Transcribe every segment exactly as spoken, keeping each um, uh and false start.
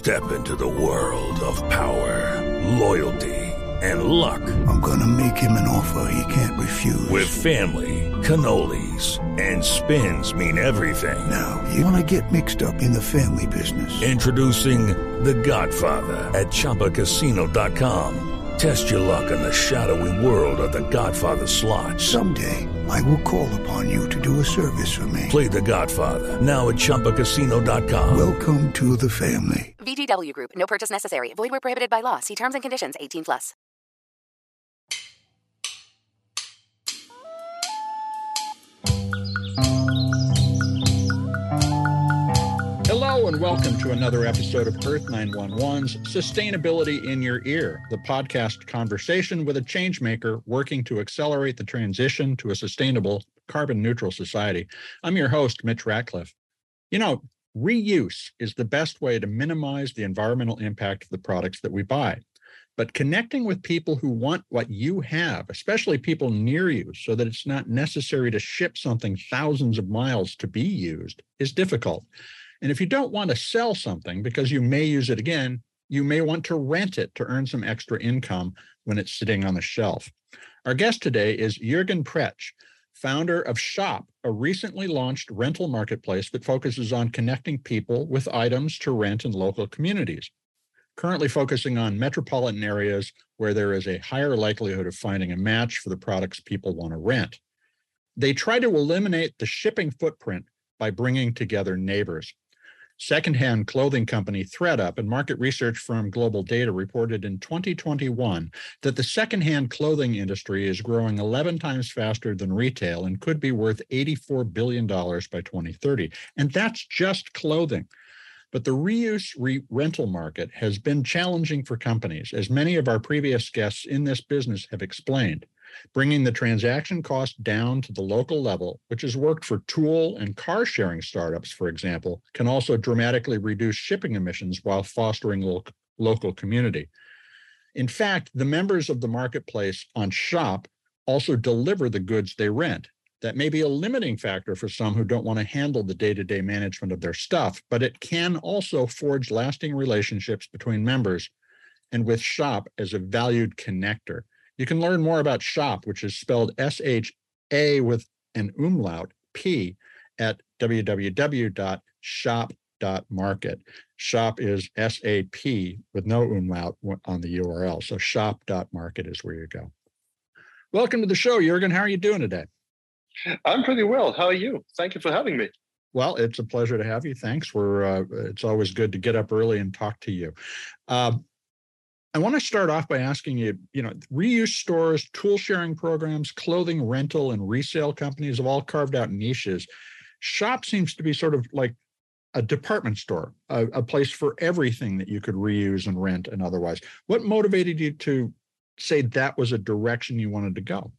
Step into the world of power, loyalty, and luck. I'm gonna make him an offer he can't refuse. With family, cannolis, and spins mean everything. Now, you wanna get mixed up in the family business. Introducing The Godfather at Chumba Casino dot com. Test your luck in the shadowy world of The Godfather slot. Someday, I will call upon you to do a service for me. Play The Godfather now at Chumba Casino dot com. Welcome to the family. V G W Group. No purchase necessary. Void where prohibited by law. See terms and conditions. eighteen plus. Hello and welcome to another episode of Earth nine one one's Sustainability in Your Ear, the podcast conversation with a changemaker working to accelerate the transition to a sustainable, carbon-neutral society. I'm your host, Mitch Ratcliffe. You know, reuse is the best way to minimize the environmental impact of the products that we buy. But connecting with people who want what you have, especially people near you, so that it's not necessary to ship something thousands of miles to be used, is difficult. And if you don't want to sell something because you may use it again, you may want to rent it to earn some extra income when it's sitting on the shelf. Our guest today is Jürgen Pretsch, founder of Shop, a recently launched rental marketplace that focuses on connecting people with items to rent in local communities, currently focusing on metropolitan areas where there is a higher likelihood of finding a match for the products people want to rent. They try to eliminate the shipping footprint by bringing together neighbors. Secondhand clothing company ThredUp and market research firm Global Data reported in twenty twenty-one that the secondhand clothing industry is growing eleven times faster than retail and could be worth eighty-four billion dollars by twenty thirty. And that's just clothing. But the reuse re- rental market has been challenging for companies, as many of our previous guests in this business have explained. Bringing the transaction cost down to the local level, which has worked for tool and car sharing startups, for example, can also dramatically reduce shipping emissions while fostering lo- local community. In fact, the members of the marketplace on Shop also deliver the goods they rent. That may be a limiting factor for some who don't want to handle the day-to-day management of their stuff, but it can also forge lasting relationships between members and with Shop as a valued connector. You can learn more about Shop, which is spelled S H A with an umlaut, P, at w w w dot shop dot market. Shop is S A P with no umlaut on the U R L. So shop dot market is where you go. Welcome to the show, Jürgen. How are you doing today? I'm pretty well. How are you? Thank you for having me. Well, it's a pleasure to have you. Thanks. We're, uh, it's always good to get up early and talk to you. Uh, I want to start off by asking you, you know, reuse stores, tool sharing programs, clothing rental and resale companies have all carved out niches. Shop seems to be sort of like a department store, a, a place for everything that you could reuse and rent and otherwise. What motivated you to say that was a direction you wanted to go?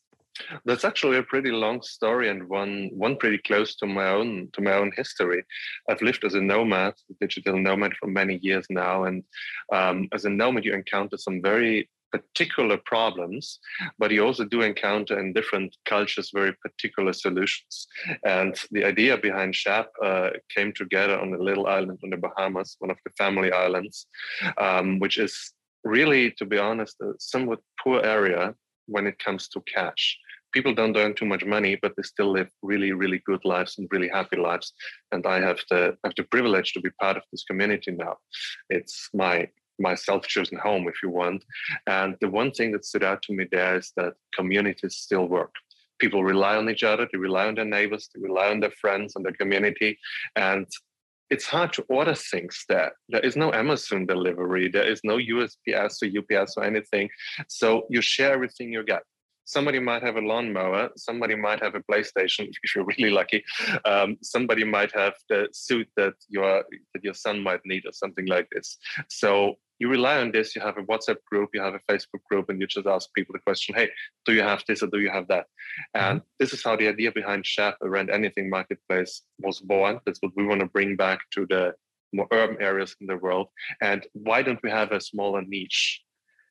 That's actually a pretty long story and one one pretty close to my own to my own history. I've lived as a nomad, a digital nomad for many years now, and um, as a nomad, you encounter some very particular problems, but you also do encounter in different cultures very particular solutions. And the idea behind Shop uh, came together on a little island on the Bahamas, one of the family islands, um, which is really, to be honest, a somewhat poor area when it comes to cash. People don't earn too much money, but they still live really, really good lives and really happy lives. And I have the have the privilege to be part of this community now. It's my my self-chosen home, if you want. And the one thing that stood out to me there is that communities still work. People rely on each other, they rely on their neighbors, they rely on their friends and their community. And it's hard to order things there. There is no Amazon delivery. There is no U S P S or U P S or anything. So you share everything you get. Somebody might have a lawnmower. Somebody might have a PlayStation, if you're really lucky. Um, somebody might have the suit that your that your son might need or something like this. So you rely on this. You have a WhatsApp group, you have a Facebook group, and you just ask people the question, hey, do you have this or do you have that? And mm-hmm. this is how the idea behind Shop, a Rent Anything marketplace, was born. That's what we want to bring back to the more urban areas in the world. And why don't we have a smaller niche?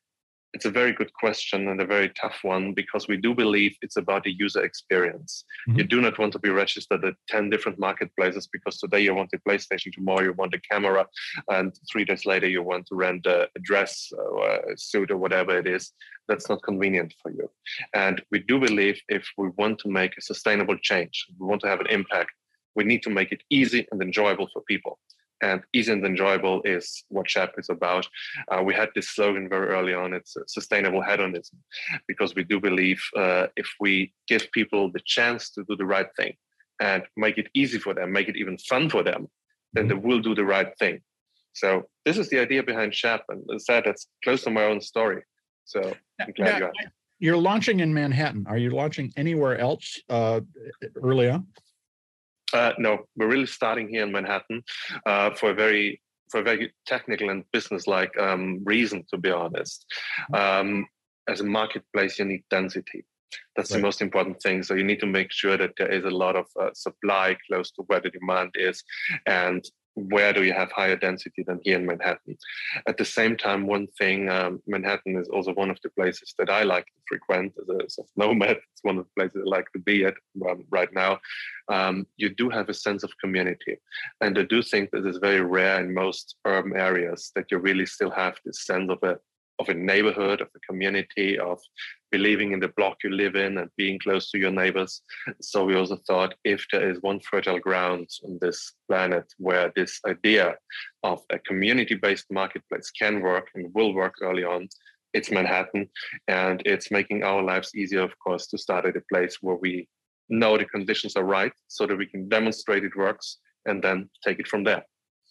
It's a very good question and a very tough one, because we do believe it's about the user experience. Mm-hmm. You do not want to be registered at ten different marketplaces because today you want a PlayStation, tomorrow you want a camera, and three days later you want to rent a, a dress or a suit or whatever it is. That's not convenient for you. And we do believe if we want to make a sustainable change, we want to have an impact, we need to make it easy and enjoyable for people. And easy and enjoyable is what Shap is about. Uh, we had this slogan very early on, it's sustainable hedonism, because we do believe uh, if we give people the chance to do the right thing and make it easy for them, make it even fun for them, then they will do the right thing. So this is the idea behind Shap, and as I said, that's close to my own story. So I'm glad now, you asked. You're launching in Manhattan. Are you launching anywhere else uh, early on? Uh, no, we're really starting here in Manhattan uh, for a very for a very technical and business-like um, reason, to be honest. Um, as a marketplace, you need density. That's right. The most important thing. So you need to make sure that there is a lot of uh, supply close to where the demand is. And where do you have higher density than here in Manhattan? At the same time, one thing, um, Manhattan is also one of the places that I like to frequent as a, as a nomad. It's one of the places I like to be at um, right now. Um, you do have a sense of community. And I do think that it's very rare in most urban areas that you really still have this sense of a of a neighborhood, of a community, of believing in the block you live in and being close to your neighbors. So we also thought, if there is one fertile ground on this planet where this idea of a community-based marketplace can work and will work early on, it's Manhattan. And it's making our lives easier, of course, to start at a place where we know the conditions are right so that we can demonstrate it works and then take it from there.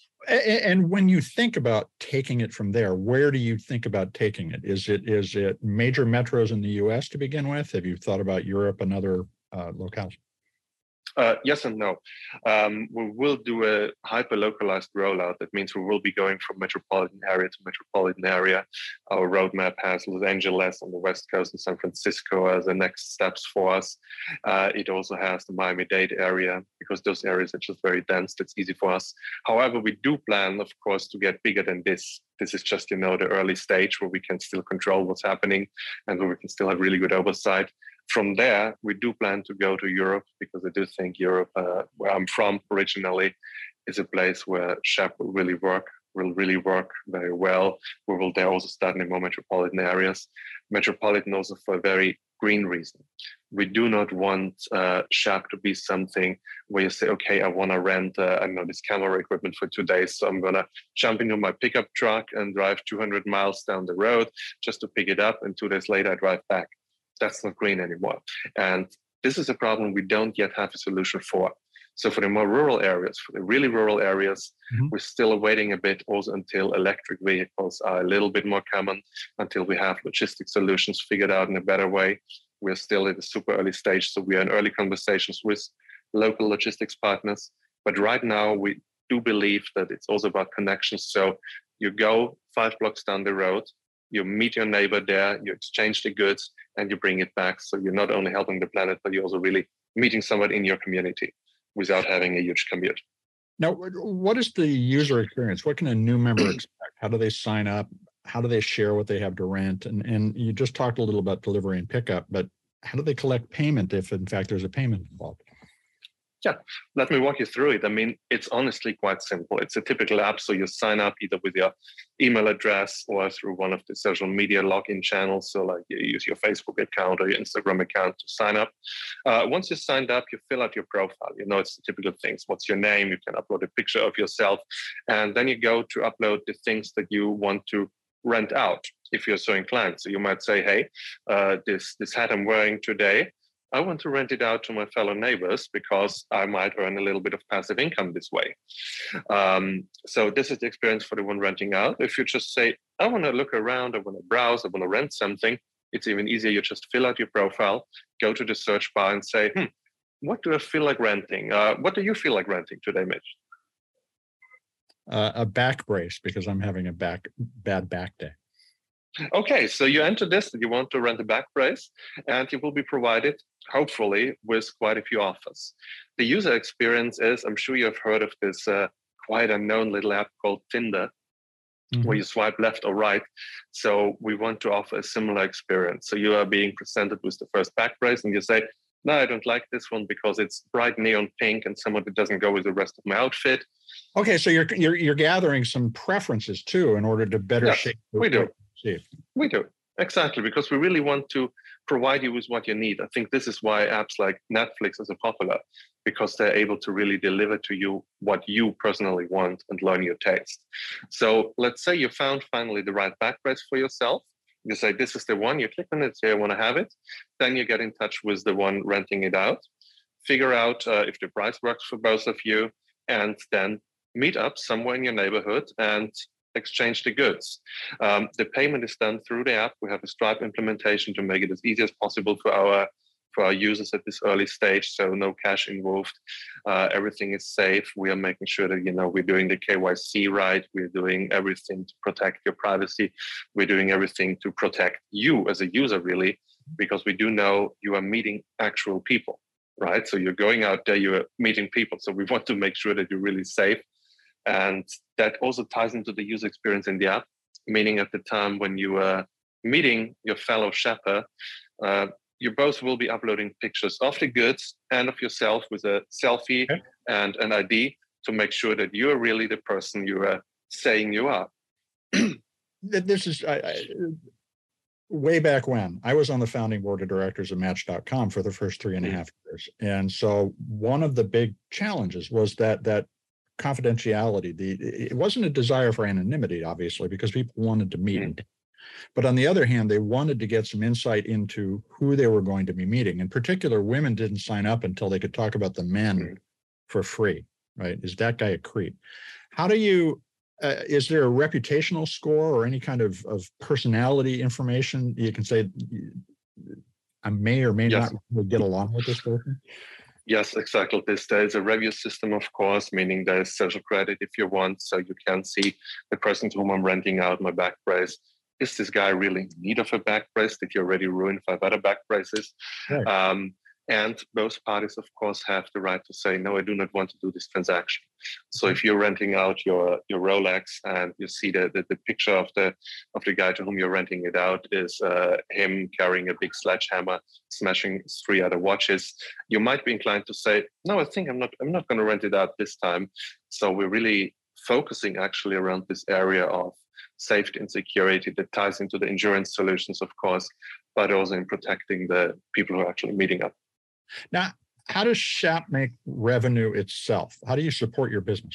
And when you think about taking it from there, where do you think about taking it? Is it is it major metros in the U S to begin with? Have you thought about Europe and other uh, locales? Uh, yes and no. Um, we will do a hyper-localized rollout. That means we will be going from metropolitan area to metropolitan area. Our roadmap has Los Angeles on the West Coast and San Francisco as the next steps for us. Uh, it also has the Miami-Dade area, because those areas are just very dense. That's easy for us. However, we do plan, of course, to get bigger than this. This is just, you know, the early stage where we can still control what's happening and where we can still have really good oversight. From there, we do plan to go to Europe, because I do think Europe, uh, where I'm from originally, is a place where Shap will really work, will really work very well. We will there also start in more metropolitan areas. Metropolitan also for a very green reason. We do not want uh, Shap to be something where you say, okay, I want to rent, uh, I don't know, this camera equipment for two days. So I'm going to jump into my pickup truck and drive two hundred miles down the road just to pick it up. And two days later, I drive back. That's not green anymore. And this is a problem we don't yet have a solution for. So for the more rural areas, for the really rural areas, mm-hmm. we're still waiting a bit also until electric vehicles are a little bit more common, until we have logistic solutions figured out in a better way. We're still at a super early stage, so we are in early conversations with local logistics partners. But right now, we do believe that it's also about connections. So you go five blocks down the road, you meet your neighbor there, you exchange the goods, and you bring it back. So you're not only helping the planet, but you're also really meeting someone in your community without having a huge commute. Now, what is the user experience? What can a new member expect? How do they sign up? How do they share what they have to rent? And, and you just talked a little about delivery and pickup, but how do they collect payment if, in fact, there's a payment involved? Yeah, let me walk you through it. I mean, it's honestly quite simple. It's a typical app. So you sign up either with your email address or through one of the social media login channels. So like you use your Facebook account or your Instagram account to sign up. Uh, once you're signed up, you fill out your profile. You know, it's the typical things. What's your name? You can upload a picture of yourself. And then you go to upload the things that you want to rent out if you're so inclined. So you might say, hey, uh, this, this hat I'm wearing today, I want to rent it out to my fellow neighbors because I might earn a little bit of passive income this way. Um, so this is the experience for the one renting out. If you just say, I want to look around, I want to browse, I want to rent something, it's even easier. You just fill out your profile, go to the search bar and say, hmm, what do I feel like renting? Uh, what do you feel like renting today, Mitch? Uh, a back brace, because I'm having a back bad back day. Okay, so you enter this that you want to rent a back brace, and you will be provided, hopefully, with quite a few offers. The user experience is, I'm sure you've heard of this uh, quite unknown little app called Tinder. mm-hmm. where you swipe left or right. So we want to offer a similar experience. So you are being presented with the first back brace and you say, no, I don't like this one because it's bright neon pink and someone that doesn't go with the rest of my outfit. Okay, so you're you're you're gathering some preferences too in order to better yes, shape. We do. We do. Exactly, because we really want to provide you with what you need. I think this is why apps like Netflix are so popular, because they're able to really deliver to you what you personally want and learn your taste. So let's say you found finally the right back brace for yourself. You say, this is the one, you click on it, say, I want to have it. Then you get in touch with the one renting it out, figure out uh, if the price works for both of you, and then meet up somewhere in your neighborhood and exchange the goods. Um, the payment is done through the app. We have a Stripe implementation to make it as easy as possible for our for our users at this early stage, so no cash involved. Uh, everything is safe. We are making sure that, you know, we're doing the K Y C right. We're doing everything to protect your privacy. We're doing everything to protect you as a user, really, because we do know you are meeting actual people, right? So you're going out there, you're meeting people. So we want to make sure that you're really safe. And that also ties into the user experience in the app, meaning at the time when you are meeting your fellow shopper, uh, you both will be uploading pictures of the goods and of yourself with a selfie okay. and an I D to make sure that you are really the person you are saying you are. This is I, I, way back when I was on the founding board of directors of Match dot com for the first three and a half years. And so one of the big challenges was that that confidentiality. The it wasn't a desire for anonymity, obviously, because people wanted to meet. Mm. But on the other hand, they wanted to get some insight into who they were going to be meeting. In particular, women didn't sign up until they could talk about the men mm. for free, right? Is that guy a creep? How do you, uh, is there a reputational score or any kind of, of personality information you can say, I may or may yes. not get along with this person? Yes, exactly. This there is a review system, of course, meaning there's social credit if you want, so you can see the person to whom I'm renting out my back brace. Is this guy really in need of a back brace? Did you already ruin five other back braces? Right. Um, and both parties, of course, have the right to say, no, I do not want to do this transaction. So mm-hmm. if you're renting out your, your Rolex and you see the, the, the picture of the of the guy to whom you're renting it out is uh, him carrying a big sledgehammer, smashing three other watches, you might be inclined to say, no, I think I'm not I'm not going to rent it out this time. So we're really focusing actually around this area of safety and security that ties into the insurance solutions, of course, but also in protecting the people who are actually meeting up. Now, how does Shap make revenue itself? How do you support your business?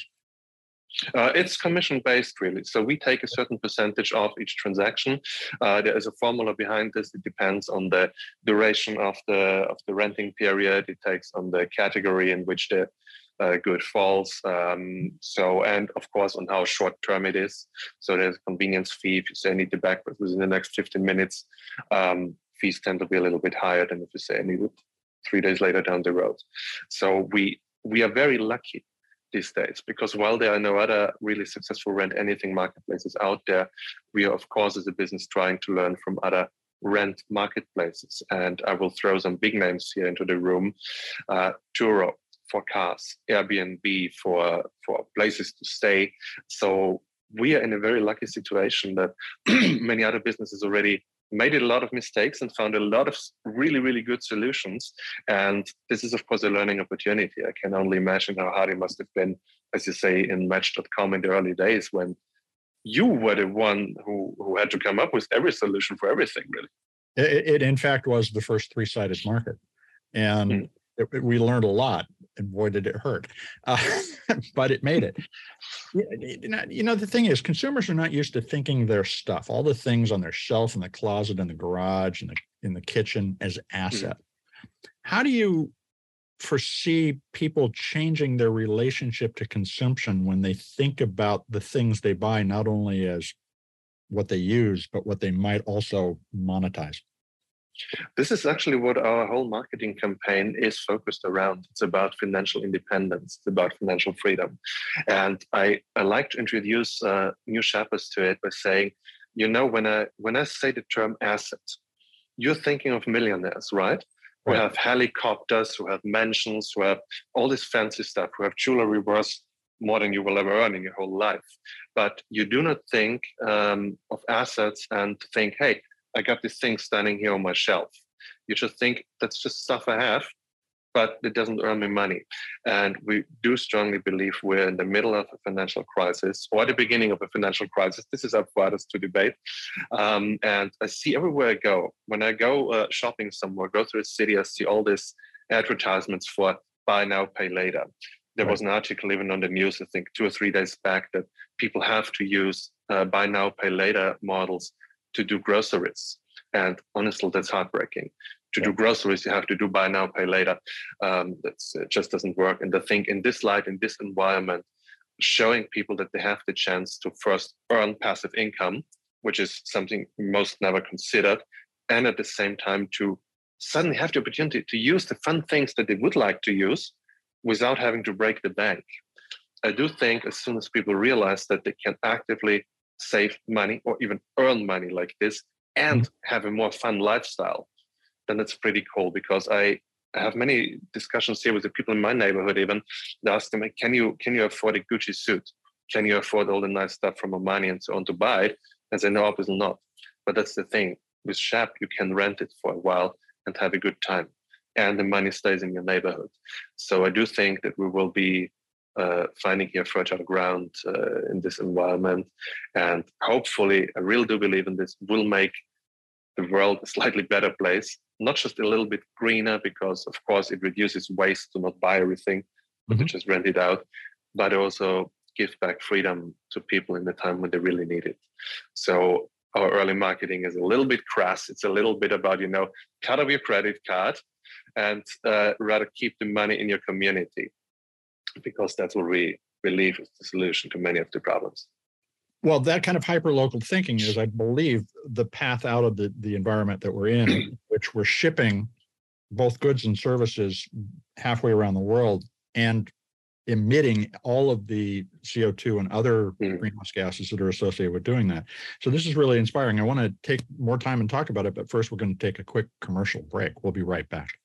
Uh, it's commission-based, really. So we take a certain percentage of each transaction. Uh, there is a formula behind this. It depends on the duration of the of the renting period. It takes on the category in which the Uh, good falls. Um, so, and of course, on how short term it is. So there's a convenience fee. If you say I need the back within the next fifteen minutes, um, fees tend to be a little bit higher than if you say I need it three days later down the road. So we we are very lucky these days because while there are no other really successful rent anything marketplaces out there, we are, of course, as a business trying to learn from other rent marketplaces. And I will throw some big names here into the room. Uh, Turo for cars, Airbnb for, for places to stay. So we are in a very lucky situation that many other businesses already made a lot of mistakes and found a lot of really, really good solutions. And this is, of course, a learning opportunity. I can only imagine how hard it must have been, as you say, in Match dot com in the early days when you were the one who, who had to come up with every solution for everything, really. It, it in fact, was the first three-sided market. And mm. it, it, we learned a lot. And boy, did it hurt. Uh, but it made it. You know, the thing is, consumers are not used to thinking their stuff, all the things on their shelf in the closet, in the garage, in the, in the kitchen as asset. Mm-hmm. How do you foresee people changing their relationship to consumption when they think about the things they buy, not only as what they use, but what they might also monetize? This is actually what our whole marketing campaign is focused around. It's about financial independence. It's about financial freedom. And I, I like to introduce uh, new shoppers to it by saying, you know, when I when I say the term asset, you're thinking of millionaires, right? Who right. have helicopters, who have mansions, who have all this fancy stuff, who have jewelry worth more than you will ever earn in your whole life. But you do not think um, of assets and think, hey, I got this thing standing here on my shelf. You just think that's just stuff I have, but it doesn't earn me money. And we do strongly believe we're in the middle of a financial crisis or the beginning of a financial crisis. This is up for others to debate. Um, and I see everywhere I go, when I go uh, shopping somewhere, go through a city, I see all these advertisements for buy now, pay later. There was an article even on the news, I think two or three days back, that people have to use uh, buy now, pay later models to do groceries. And honestly, that's heartbreaking. To do groceries, you have to do buy now, pay later. Um, that's, it just doesn't work. And I think in this light, in this environment, showing people that they have the chance to first earn passive income, which is something most never considered, and at the same time to suddenly have the opportunity to use the fun things that they would like to use without having to break the bank. I do think as soon as people realize that they can actively save money or even earn money like this and have a more fun lifestyle, then it's pretty cool. Because I, I have many discussions here with the people in my neighborhood even. They ask them, can you can you afford a Gucci suit? Can you afford all the nice stuff from Armani and so on to buy it? And say, no, obviously not. But that's the thing. With Shap, you can rent it for a while and have a good time. And the money stays in your neighborhood. So I do think that we will be uh, finding here fertile ground uh, in this environment. And hopefully, I really do believe in this, will make the world a slightly better place, not just a little bit greener, because of course it reduces waste to not buy everything, but mm-hmm. to just rent it out, but also give back freedom to people in the time when they really need it. So our early marketing is a little bit crass. It's a little bit about, you know, cut off your credit card and uh, rather keep the money in your community, because that's what we believe is the solution to many of the problems. Well, that kind of hyper-local thinking is, I believe, the path out of the, the environment that we're in, which we're shipping both goods and services halfway around the world and emitting all of the C O two and other mm. greenhouse gases that are associated with doing that. So this is really inspiring. I want to take more time and talk about it, but first we're going to take a quick commercial break. We'll be right back.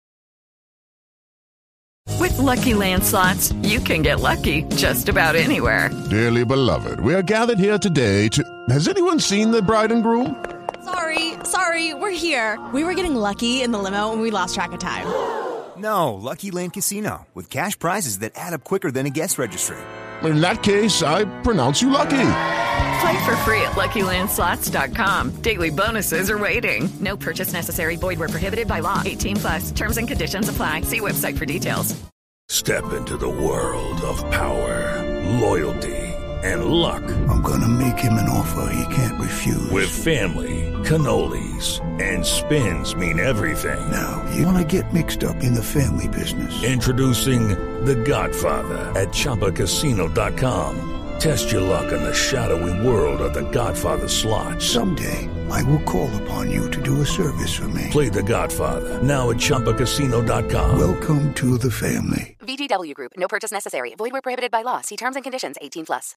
With Lucky Land Slots, you can get lucky just about anywhere. Dearly beloved, we are gathered here today to... Has anyone seen the bride and groom? Sorry, sorry, we're here. We were getting lucky in the limo and we lost track of time. No, Lucky Land Casino, with cash prizes that add up quicker than a guest registry. In that case, I pronounce you lucky. Play for free at Lucky Land Slots dot com. Daily bonuses are waiting. No purchase necessary. Void where prohibited by law. eighteen plus. Terms and conditions apply. See website for details. Step into the world of power, loyalty, and luck. I'm going to make him an offer he can't refuse. With family, cannolis, and spins mean everything. Now, you want to get mixed up in the family business. Introducing The Godfather at Chumba Casino dot com. Test your luck in the shadowy world of The Godfather slot. Someday, I will call upon you to do a service for me. Play The Godfather now at Chumba Casino dot com. Welcome to the family. V G W Group. No purchase necessary. Void where prohibited by law. See terms and conditions. eighteen plus.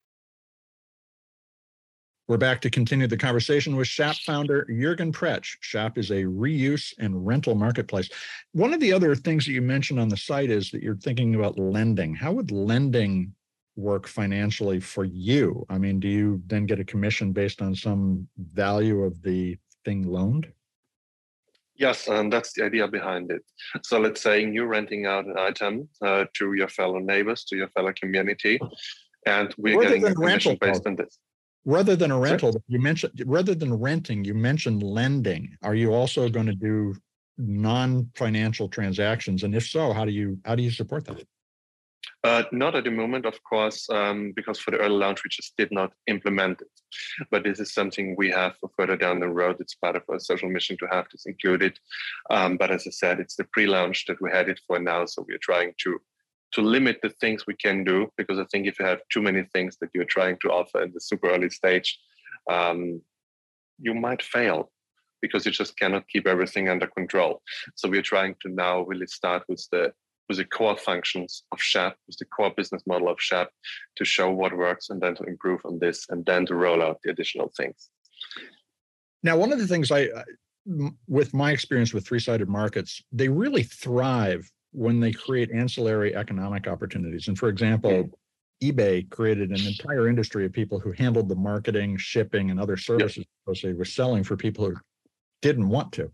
We're back to continue the conversation with Shap founder Jürgen Pretsch. Shap is a reuse and rental marketplace. One of the other things that you mentioned on the site is that you're thinking about lending. How would lending work financially for you? I mean, do you then get a commission based on some value of the thing loaned? Yes, and that's the idea behind it. So let's say you're renting out an item uh, to your fellow neighbors, to your fellow community, and we're Rather getting a than commission rental, based on this. Rather than a rental, Sorry? you mentioned rather than renting, you mentioned lending. Are you also going to do non-financial transactions? And if so, how do you how do you support that? Uh, not at the moment, of course, um, because for the early launch, we just did not implement it. But this is something we have for further down the road. It's part of our social mission to have this included. Um, but as I said, it's the pre-launch that we had it for now. So we're trying to, to limit the things we can do, because I think if you have too many things that you're trying to offer in the super early stage, um, you might fail, because you just cannot keep everything under control. So we're trying to now really start with the with the core functions of Shap, with the core business model of Shap, to show what works and then to improve on this and then to roll out the additional things. Now, one of the things I, with my experience with three-sided markets, they really thrive when they create ancillary economic opportunities. And for example, mm. eBay created an entire industry of people who handled the marketing, shipping, and other services yep. associated with selling for people who didn't want to.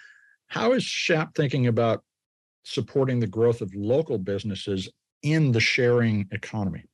How is Shap thinking about supporting the growth of local businesses in the sharing economy?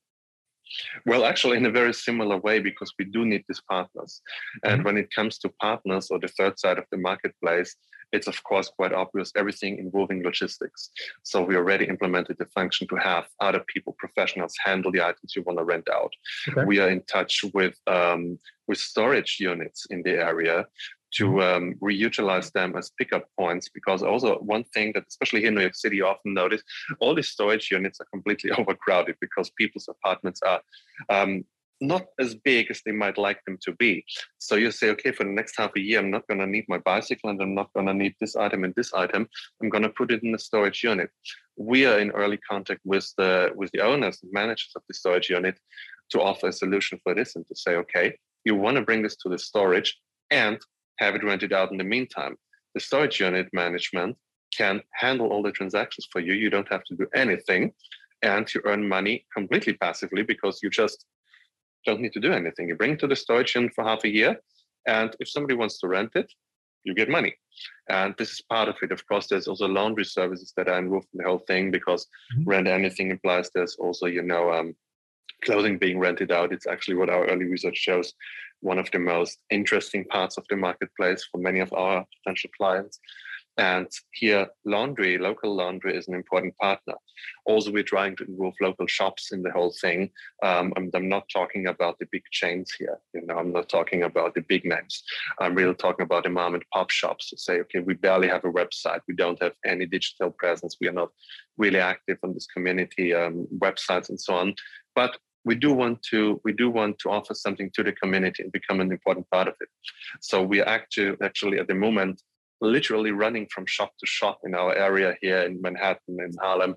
Well, actually, in a very similar way, because we do need these partners. And mm-hmm. when it comes to partners or the third side of the marketplace, it's, of course, quite obvious, everything involving logistics. So we already implemented the function to have other people, professionals, handle the items you want to rent out. Okay. We are in touch with, um, with storage units in the area to um, reutilize them as pickup points, because also one thing that, especially here in New York City, you often notice, all these storage units are completely overcrowded because people's apartments are um, not as big as they might like them to be. So you say, okay, for the next half a year, I'm not going to need my bicycle and I'm not going to need this item and this item. I'm going to put it in the storage unit. We are in early contact with the with the owners and managers of the storage unit to offer a solution for this and to say, okay, you want to bring this to the storage and have it rented out in the meantime. The storage unit management can handle all the transactions for you. You don't have to do anything, and you earn money completely passively because you just don't need to do anything. You bring it to the storage unit for half a year, and if somebody wants to rent it, you get money. And this is part of it. Of course, there's also laundry services that are involved in the whole thing, because mm-hmm. rent anything implies there's also, you know, um, clothing being rented out. It's actually what our early research shows, one of the most interesting parts of the marketplace for many of our potential clients. And here, laundry, local laundry is an important partner. Also, we're trying to involve local shops in the whole thing. Um, I'm, I'm not talking about the big chains here. You know, I'm not talking about the big names. I'm really talking about the mom and pop shops to say, okay, we barely have a website. We don't have any digital presence. We are not really active on this community um, websites and so on. But we do want to we do want to offer something to the community and become an important part of it. So we are actually actually at the moment literally running from shop to shop in our area here in Manhattan, in Harlem,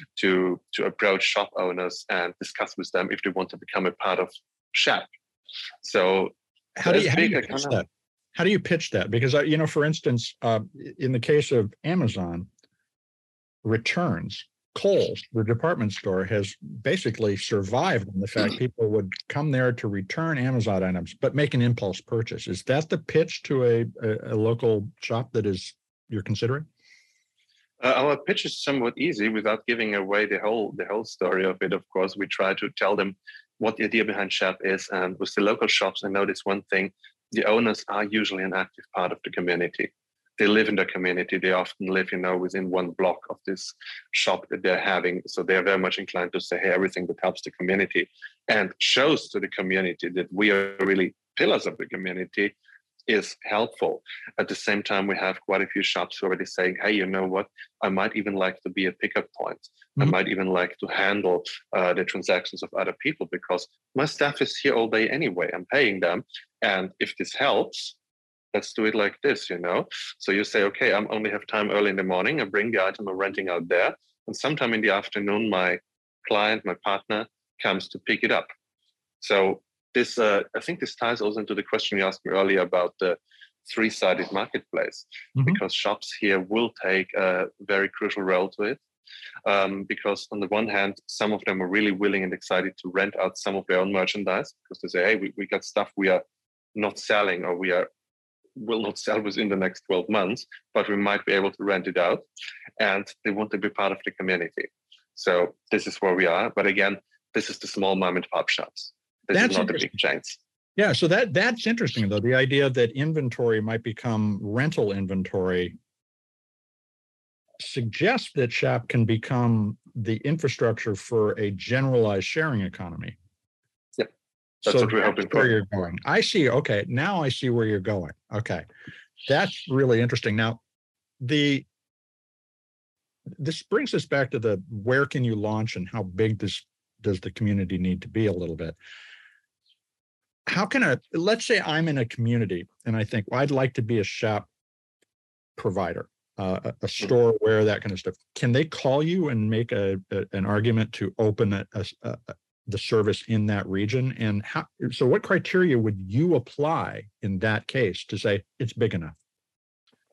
to to approach shop owners and discuss with them if they want to become a part of Shap. So how do you, how do you pitch that? How do you pitch that? Because you know, for instance, uh, in the case of Amazon returns, Kohl's, the department store, has basically survived on the fact people would come there to return Amazon items, but make an impulse purchase. Is that the pitch to a, a, a local shop that is you're considering? Uh, our pitch is somewhat easy without giving away the whole the whole story of it. Of course, we try to tell them what the idea behind Shap is. And with the local shops, I notice one thing: the owners are usually an active part of the community. They live in the community. They often live, you know, within one block of this shop that they're having. So they're very much inclined to say, hey, everything that helps the community and shows to the community that we are really pillars of the community is helpful. At the same time, we have quite a few shops already saying, hey, you know what? I might even like to be a pickup point. Mm-hmm. I might even like to handle uh, the transactions of other people because my staff is here all day anyway. I'm paying them. And if this helps, let's do it like this, you know? So you say, okay, I only have time early in the morning. I bring the item I'm renting out there. And sometime in the afternoon, my client, my partner comes to pick it up. So this, uh, I think this ties also into the question you asked me earlier about the three-sided marketplace, mm-hmm. because shops here will take a very crucial role to it. Um, because on the one hand, some of them are really willing and excited to rent out some of their own merchandise because they say, hey, we, we got stuff we are not selling or we are will not sell within the next twelve months, but we might be able to rent it out, and they want to be part of the community. So this is where we are. But again, this is the small mom and pop shops. This that's is not the big chains. Yeah, so that that's interesting, though. The idea that inventory might become rental inventory suggests that Shap can become the infrastructure for a generalized sharing economy. That's so what we're hoping for. Where you're going. I see. Okay. Now I see where you're going. Okay. That's really interesting. Now, the this brings us back to the where can you launch and how big this does the community need to be a little bit. How can I, let's say I'm in a community and I think, well, I'd like to be a Shap provider, uh, a, a store where that kind of stuff. Can they call you and make a, a an argument to open a, a, a the service in that region? And how, so what criteria would you apply in that case to say it's big enough? Uh,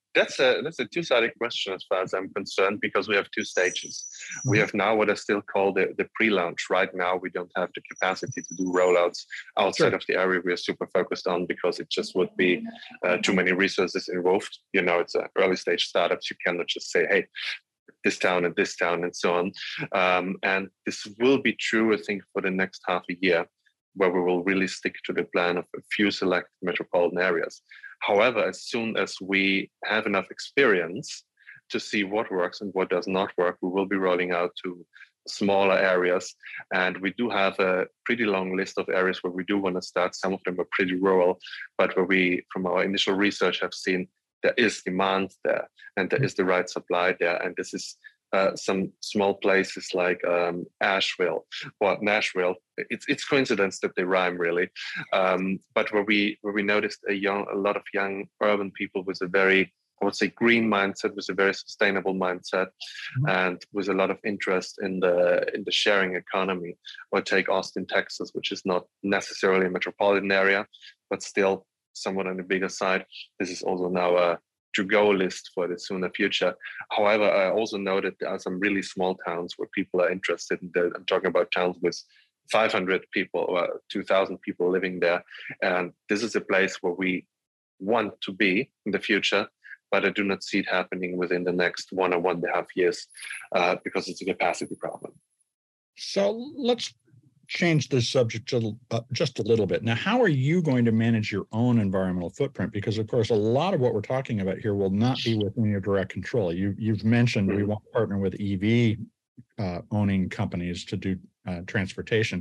That's a that's a two-sided question as far as I'm concerned, because we have two stages. Mm-hmm. We have now what I still call the, the pre-launch. Right now, we don't have the capacity to do rollouts outside sure. of the area we are super focused on, because it just would be uh, too many resources involved. You know, it's an early stage startups. You cannot just say, hey, this town and this town and so on. Um, and this will be true, I think, for the next half a year, where we will really stick to the plan of a few select metropolitan areas. However, as soon as we have enough experience to see what works and what does not work, we will be rolling out to smaller areas. And we do have a pretty long list of areas where we do want to start. Some of them are pretty rural, but where we, from our initial research, have seen there is demand there and there is the right supply there. And this is uh, some small places like um, Asheville or Nashville. It's it's coincidence that they rhyme, really. Um, but where we where we noticed a young, a lot of young urban people with a very, I would say, green mindset, with a very sustainable mindset, mm-hmm. and with a lot of interest in the in the sharing economy. Or take Austin, Texas, which is not necessarily a metropolitan area, but still somewhat on the bigger side. This is also now a to-go list for the sooner future. However, I also know that there are some really small towns where people are interested in the, I'm talking about towns with five hundred people or two thousand people living there. And this is a place where we want to be in the future, but I do not see it happening within the next one or one and a half years uh, because it's a capacity problem. So let's change the subject to, uh, just a little bit. Now, how are you going to manage your own environmental footprint? Because, of course, a lot of what we're talking about here will not be within your direct control. You, you've mentioned we want to partner with E V uh, owning companies to do uh, transportation.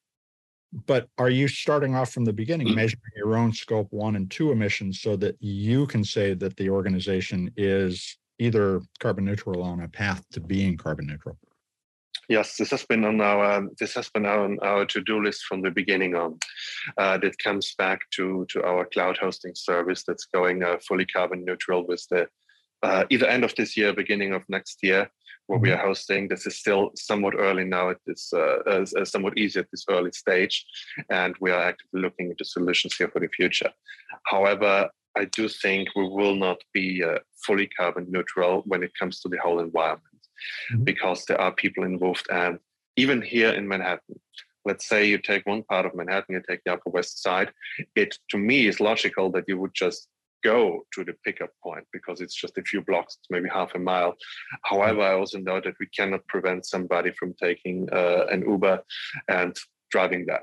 But are you starting off from the beginning, measuring your own scope one and two emissions so that you can say that the organization is either carbon neutral on a path to being carbon neutral? Yes, this has been on our um, this has been on our to-do list from the beginning on. Uh, that comes back to to our cloud hosting service that's going uh, fully carbon neutral with the uh, either end of this year, beginning of next year, where we are hosting. This is still somewhat early now. At this uh, uh, somewhat easy at this early stage, and we are actively looking into solutions here for the future. However, I do think we will not be uh, fully carbon neutral when it comes to the whole environment. Mm-hmm. Because there are people involved. And even here in Manhattan, let's say you take one part of Manhattan, you take the Upper West Side, it to me is logical that you would just go to the pickup point because it's just a few blocks, maybe half a mile. However, I also know that we cannot prevent somebody from taking uh, an Uber and driving that.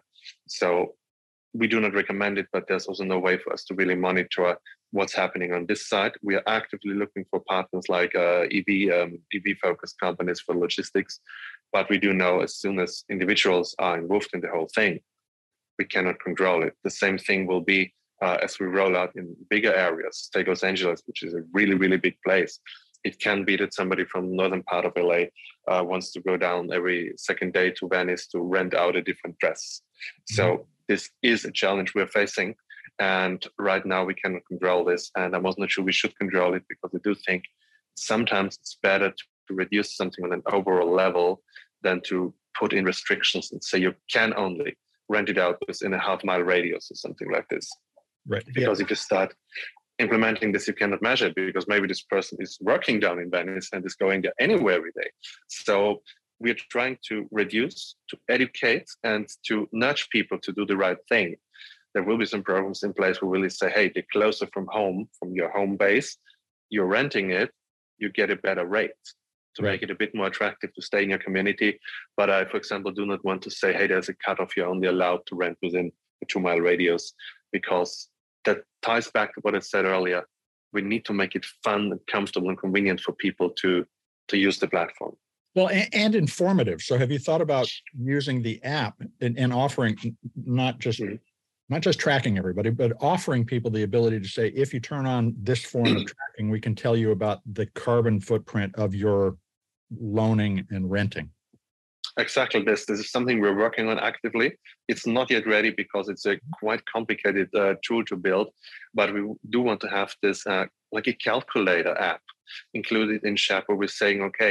So we do not recommend it, but there's also no way for us to really monitor what's happening on this side. We are actively looking for partners like uh, E V, um, E V-focused companies for logistics. But we do know as soon as individuals are involved in the whole thing, we cannot control it. The same thing will be uh, as we roll out in bigger areas. Take Los Angeles, which is a really, really big place. It can be that somebody from the northern part of L A uh, wants to go down every second day to Venice to rent out a different dress. Mm-hmm. So this is a challenge we're facing. And right now we cannot control this. And I'm also not sure we should control it because I do think sometimes it's better to reduce something on an overall level than to put in restrictions and say you can only rent it out within a half mile radius or something like this. Right. Because yeah. if you start implementing this, you cannot measure it because maybe this person is working down in Venice and is going there anywhere every day. So we're trying to reduce, to educate, and to nudge people to do the right thing. There will be some programs in place where we really say, hey, the closer from home, from your home base, you're renting it, you get a better rate to right. make it a bit more attractive to stay in your community. But I, for example, do not want to say, hey, there's a cutoff, you're only allowed to rent within a two mile radius, because that ties back to what I said earlier. We need to make it fun and comfortable and convenient for people to, to use the platform. Well, and, and informative. So have you thought about using the app and, and offering not just mm-hmm. not just tracking everybody, but offering people the ability to say, if you turn on this form of tracking, we can tell you about the carbon footprint of your loaning and renting? Exactly this. This is something we're working on actively. It's not yet ready because it's a quite complicated uh, tool to build, but we do want to have this uh, like a calculator app included in Shep where we're saying, okay,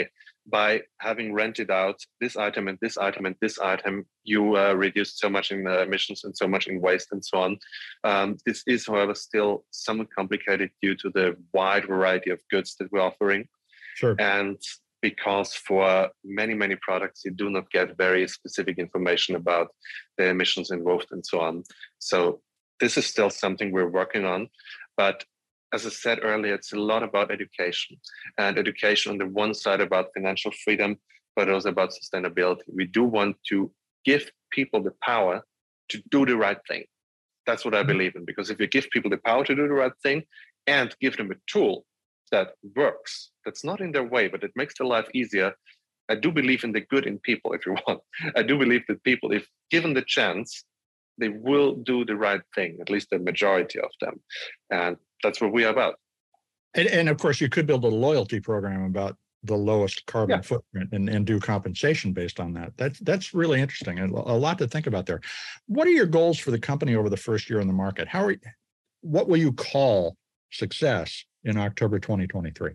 by having rented out this item and this item and this item, you uh, reduced so much in uh, emissions and so much in waste and so on. Um, this is, however, still somewhat complicated due to the wide variety of goods that we're offering. Sure. And because for many, many products, you do not get very specific information about the emissions involved and so on. So this is still something we're working on. But as I said earlier, it's a lot about education, and education on the one side about financial freedom, but also about sustainability. We do want to give people the power to do the right thing. That's what I believe in, because if you give people the power to do the right thing and give them a tool that works, that's not in their way, but it makes their life easier. I do believe in the good in people, if you want. I do believe that people, if given the chance, they will do the right thing, at least the majority of them. And that's what we are about. And, and of course, you could build a loyalty program about the lowest carbon yeah. footprint and, and do compensation based on that. That's, that's really interesting and a lot to think about there. What are your goals for the company over the first year in the market? How are you, what will you call success in October twenty twenty-three?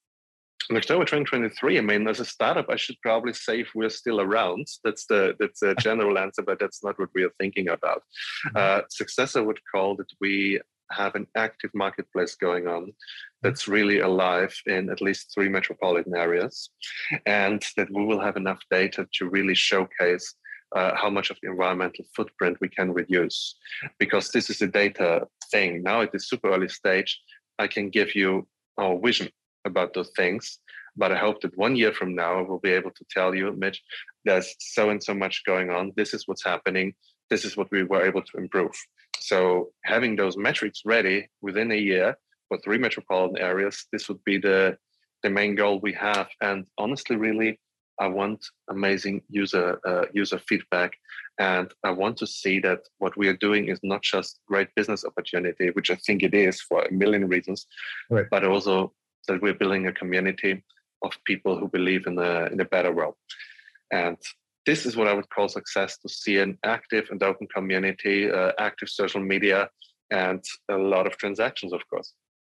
In October twenty twenty-three, I mean, as a startup, I should probably say if we're still around. That's the that's a general answer, but that's not what we are thinking about. Uh, success, I would call that we have an active marketplace going on that's really alive in at least three metropolitan areas, and that we will have enough data to really showcase uh, how much of the environmental footprint we can reduce. Because this is a data thing. Now at the super early stage, I can give you our vision about those things, but I hope that one year from now, I will be able to tell you, Mitch, there's so and so much going on. This is what's happening. This is what we were able to improve. So having those metrics ready within a year for three metropolitan areas, this would be the, the main goal we have. And honestly, really, I want amazing user uh, user feedback. And I want to see that what we are doing is not just great business opportunity, which I think it is for a million reasons, right, but also that we're building a community of people who believe in a, in a better world. And this is what I would call success, to see an active and open community, uh, active social media, and a lot of transactions, of course.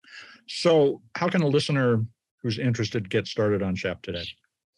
So how can a listener who's interested get started on Shap today?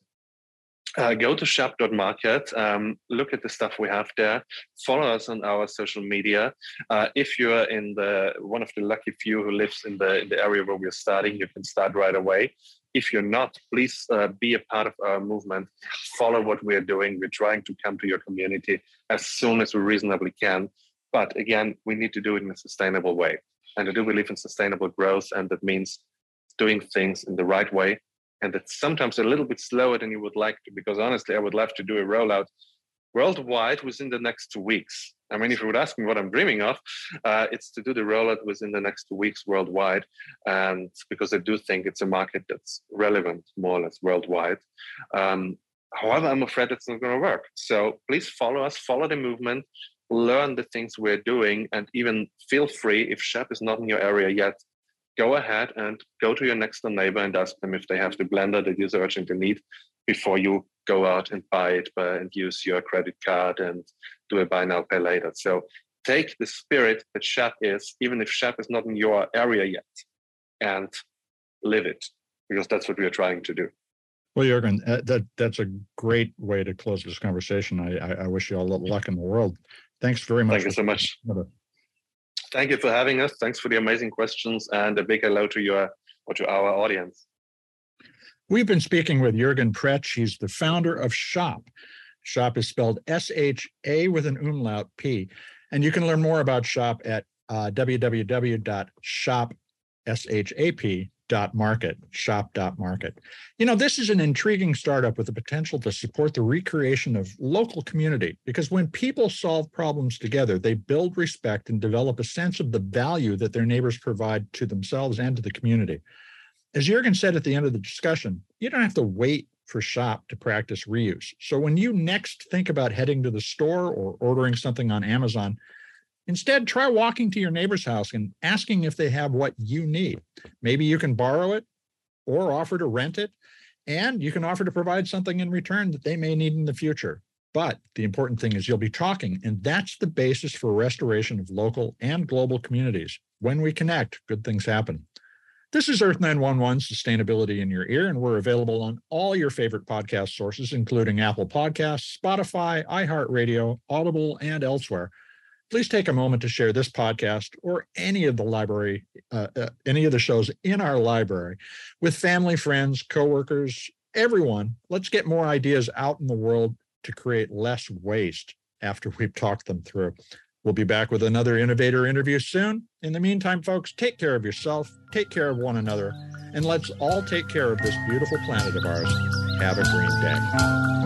Uh, go to shap dot market, um, look at the stuff we have there, follow us on our social media. Uh, if you're in the one of the lucky few who lives in the in the area where we're starting, you can start right away. If you're not, please uh, be a part of our movement. Follow what we're doing. We're trying to come to your community as soon as we reasonably can. But again, we need to do it in a sustainable way. And I do believe in sustainable growth, and that means doing things in the right way. And it's sometimes a little bit slower than you would like to, because honestly, I would love to do a rollout worldwide within the next two weeks. I mean, if you would ask me what I'm dreaming of, uh, it's to do the rollout within the next two weeks worldwide. And because I do think it's a market that's relevant more or less worldwide. Um, however, I'm afraid it's not going to work. So please follow us, follow the movement, learn the things we're doing, and even feel free, if Shap is not in your area yet, go ahead and go to your next door neighbor and ask them if they have the blender that you urgently need before you go out and buy it and use your credit card and do a buy now, pay later. So take the spirit that Shap is, even if Shap is not in your area yet, and live it, because that's what we are trying to do. Well, Jürgen, uh, that that's a great way to close this conversation. I, I, I wish you all the luck in the world. Thanks very much. Thank you so much. Thank you for having us. Thanks for the amazing questions, and a big hello to your or to our audience. We've been speaking with Jürgen Pretsch. He's the founder of Shap. Shap is spelled S H A with an umlaut P. And you can learn more about Shap at uh, w w w dot shap dot market, shap dot market. You know, this is an intriguing startup with the potential to support the recreation of local community, because when people solve problems together, they build respect and develop a sense of the value that their neighbors provide to themselves and to the community. As Jürgen said at the end of the discussion, you don't have to wait for Shap to practice reuse. So when you next think about heading to the store or ordering something on Amazon, instead, try walking to your neighbor's house and asking if they have what you need. Maybe you can borrow it or offer to rent it, and you can offer to provide something in return that they may need in the future. But the important thing is you'll be talking, and that's the basis for restoration of local and global communities. When we connect, good things happen. This is Earth nine one one, Sustainability in Your Ear, and we're available on all your favorite podcast sources, including Apple Podcasts, Spotify, iHeartRadio, Audible, and elsewhere. Please take a moment to share this podcast or any of the library, uh, uh, any of the shows in our library with family, friends, coworkers, everyone. Let's get more ideas out in the world to create less waste after we've talked them through. We'll be back with another innovator interview soon. In the meantime, folks, take care of yourself, take care of one another, and let's all take care of this beautiful planet of ours. Have a green day.